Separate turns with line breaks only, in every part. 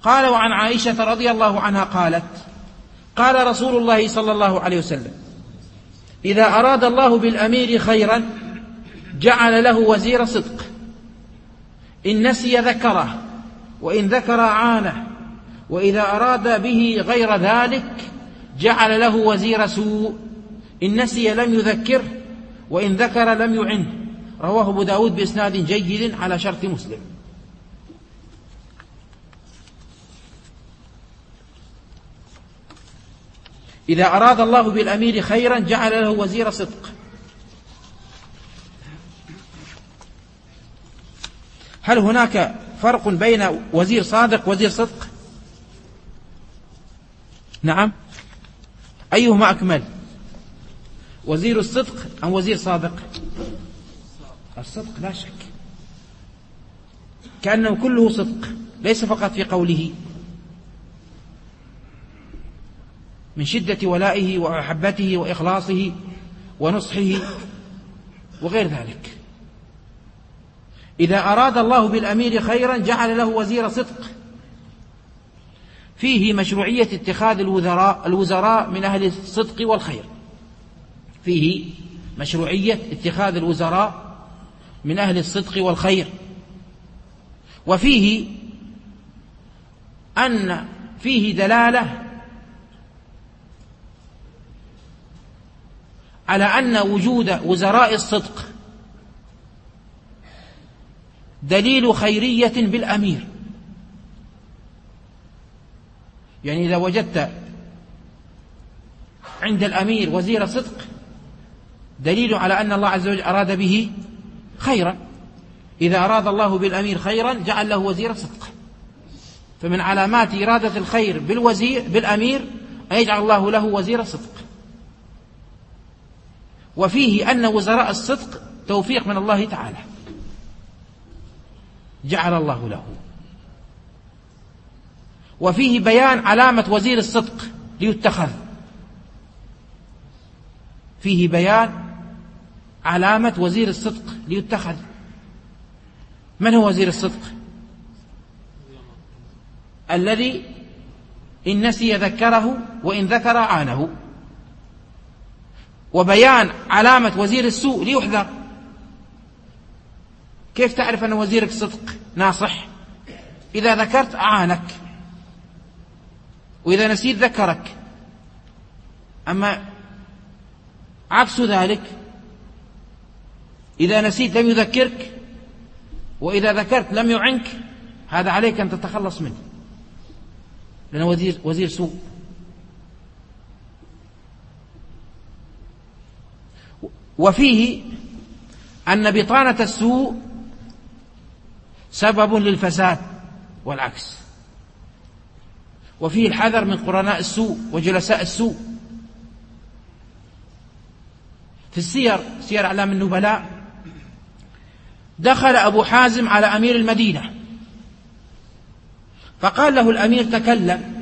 قال: وعن عائشة رضي الله عنها قالت: قال رسول الله صلى الله عليه وسلم: إذا أراد الله بالأمير خيرا جعل له وزير صدق، إن نسي ذكره، وإن ذكر عانه، وإذا أراد به غير ذلك جعل له وزير سوء، إن نسي لم يذكره، وإن ذكر لم يعنه. رواه أبو داود بإسناد جيد على شرط مسلم. إذا أراد الله بالأمير خيرا جعل له وزير صدق. هل هناك فرق بين وزير صادق ووزير صدق؟ نعم. أيهما أكمل، وزير الصدق أم وزير صادق؟ الصدق لا شك، كأنه كله صدق، ليس فقط في قوله، من شدة ولائه ومحبته وإخلاصه ونصحه وغير ذلك. إذا أراد الله بالأمير خيرا جعل له وزير صدق، فيه مشروعية اتخاذ الوزراء من أهل الصدق والخير، فيه مشروعية اتخاذ الوزراء من أهل الصدق والخير، وفيه أن فيه دلالة على أن وجود وزراء الصدق دليل خيرية بالأمير. يعني إذا وجدت عند الأمير وزير صدق دليل على أن الله عز وجل أراد به خيرا. إذا أراد الله بالأمير خيرا جعل له وزير صدق، فمن علامات إرادة الخير بالأمير أن يجعل الله له وزير صدق. وفيه أن وزراء الصدق توفيق من الله تعالى، جعل الله له. وفيه بيان علامة وزير الصدق ليتخذ، فيه بيان علامة وزير الصدق ليتخذ. من هو وزير الصدق؟ الذي إن نسي ذكره، وإن ذكر عانه. وبيان علامة وزير السوء ليحذر. كيف تعرف أن وزيرك صدق ناصح؟ إذا ذكرت أعانك، وإذا نسيت ذكرك. أما عكس ذلك، إذا نسيت لم يذكرك، وإذا ذكرت لم يعنك، هذا عليك أن تتخلص منه، لأنه وزير سوء. وفيه أن بطانة السوء سبب للفساد والعكس. وفيه الحذر من قرناء السوء وجلساء السوء. في سير أعلام النبلاء دخل أبو حازم على أمير المدينة فقال له الأمير: تكلم.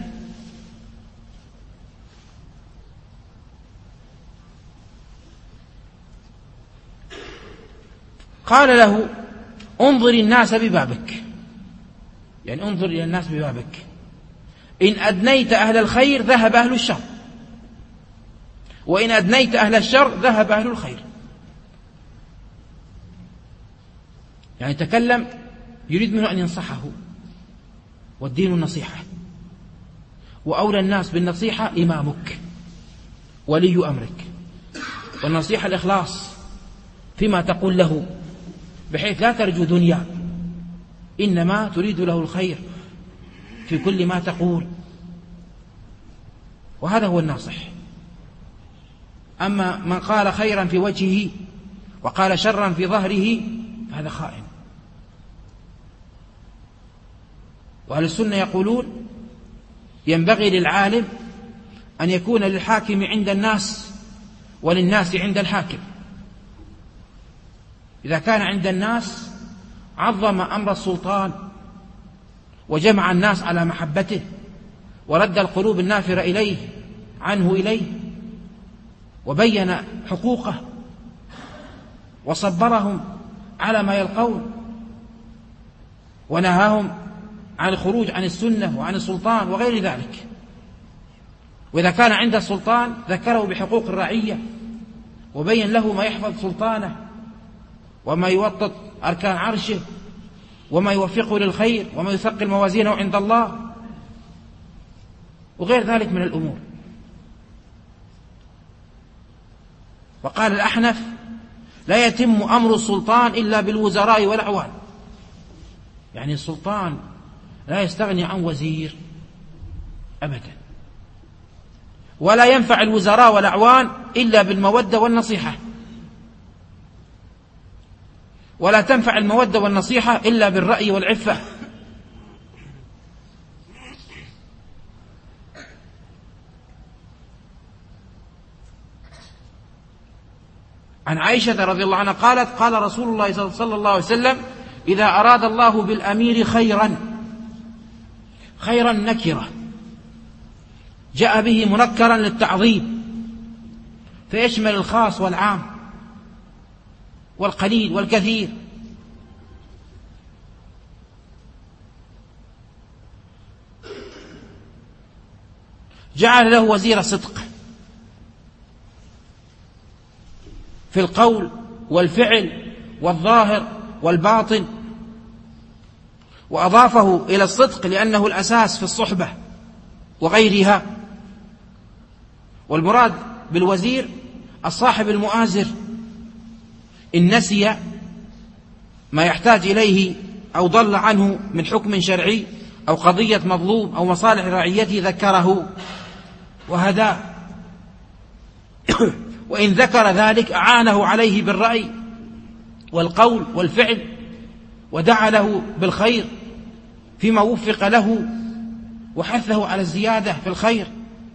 قال له: انظر الناس ببابك، يعني انظر إلى الناس ببابك، إن أدنيت أهل الخير ذهب أهل الشر، وإن أدنيت أهل الشر ذهب أهل الخير. يعني تكلم، يريد منه أن ينصحه، والدين النصيحة، وأولى الناس بالنصيحة إمامك ولي أمرك، والنصيحة الإخلاص فيما تقول له، بحيث لا ترجو دنيا، إنما تريد له الخير في كل ما تقول، وهذا هو الناصح. أما من قال خيرا في وجهه وقال شرا في ظهره فهذا خائن. وأهل السنة يقولون: ينبغي للعالم أن يكون للحاكم عند الناس وللناس عند الحاكم. إذا كان عند الناس عظم أمر السلطان وجمع الناس على محبته ورد القلوب النافرة إليه عنه إليه، وبين حقوقه وصبرهم على ما يلقون، ونهاهم عن الخروج عن السنة وعن السلطان وغير ذلك. وإذا كان عند السلطان ذكره بحقوق الرعية وبين له ما يحفظ سلطانه وما يوطد أركان عرشه وما يوفقه للخير وما يثقل موازينه عند الله وغير ذلك من الأمور. وقال الأحنف: لا يتم أمر السلطان إلا بالوزراء والأعوان. يعني السلطان لا يستغني عن وزير أبدا، ولا ينفع الوزراء والأعوان إلا بالمودة والنصيحة، ولا تنفع المودة والنصيحة إلا بالرأي والعفة. عن عائشة رضي الله عنها قالت: قال رسول الله صلى الله عليه وسلم: إذا أراد الله بالأمير خيرا، خيرا نكرة جاء به منكرا للتعظيم فيشمل الخاص والعام والقليل والكثير. جعل له وزير صدق في القول والفعل والظاهر والباطن، وأضافه إلى الصدق لأنه الأساس في الصحبة وغيرها. والمراد بالوزير الصاحب المؤازر، إن نسي ما يحتاج إليه أو ضل عنه من حكم شرعي أو قضية مظلوم أو مصالح رعيته ذكره وهداه، وإن ذكر ذلك أعانه عليه بالرأي والقول والفعل ودعا له بالخير فيما وفق له وحثه على الزيادة في الخير.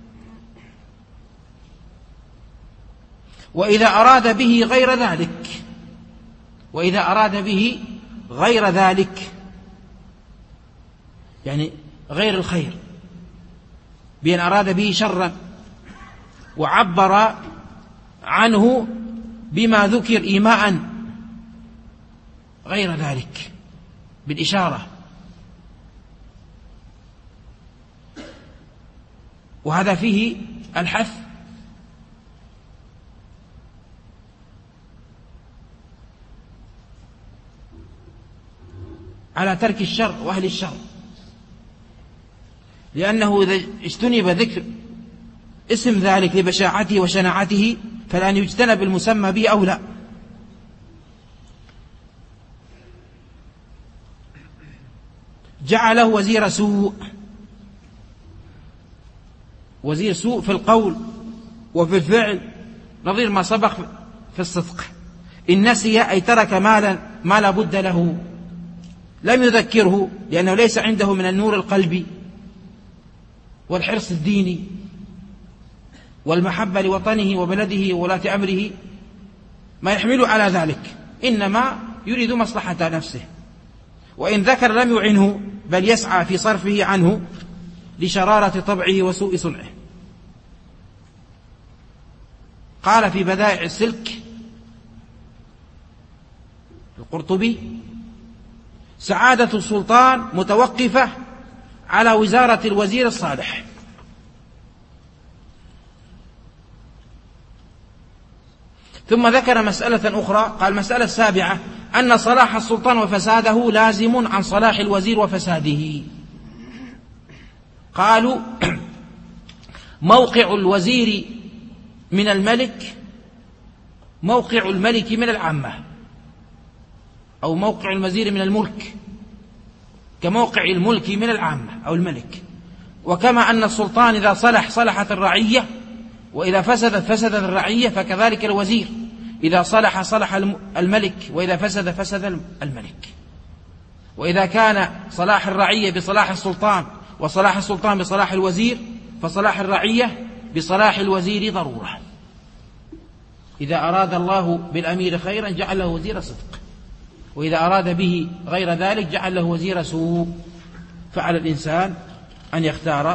وإذا أراد به غير ذلك، وإذا أراد به غير ذلك يعني غير الخير، بأن أراد به شرا وعبر عنه بما ذكر إيماء غير ذلك بالإشارة، وهذا فيه الحث على ترك الشر وأهل الشر، لأنه إذا اجتنب ذكر اسم ذلك لبشاعته وشناعته فلأن يجتنب المسمى به أولى. جعله وزير سوء، وزير سوء في القول وفي الفعل نظير ما سبق في الصدق. إن نسي أي ترك مالا ما لا بد له لم يذكره لأنه ليس عنده من النور القلبي والحرص الديني والمحبة لوطنه وبلده وولاة أمره ما يحمله على ذلك، إنما يريد مصلحة نفسه. وإن ذكر لم يعنه بل يسعى في صرفه عنه لشرارة طبعه وسوء صنعه. قال في بدائع السلك القرطبي: سعادة السلطان متوقفة على وزارة الوزير الصالح. ثم ذكر مسألة أخرى، قال: المسألة السابعة أن صلاح السلطان وفساده لازم عن صلاح الوزير وفساده. قالوا: موقع الوزير من الملك موقع الملك من العامة، أو موقع الوزير من الملك كموقع الملك من العامة أو الملك. وكما أن السلطان إذا صلح صلحت الرعية، وإذا فسدت فسدت الرعية، فكذلك الوزير إذا صلح صلح الملك، وإذا فسد فسد الملك. وإذا كان صلاح الرعية بصلاح السلطان وصلاح السلطان بصلاح الوزير، فصلاح الرعية بصلاح الوزير ضرورة. إذا أراد الله بالأمير خيرا جعل له وزير صدق، وإذا أراد به غير ذلك جعل له وزير سوء. فعلى الإنسان أن يختار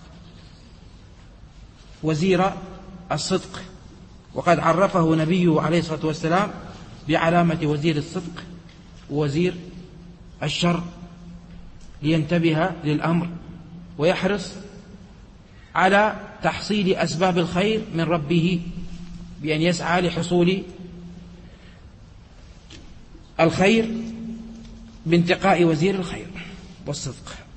وزير الصدق، وقد عرفه نبيه عليه الصلاة والسلام بعلامة وزير الصدق ووزير الشر. لينتبه للأمر ويحرص على تحصيل أسباب الخير من ربه بأن يسعى لحصول الخير بانتقاء وزير الخير والصدق.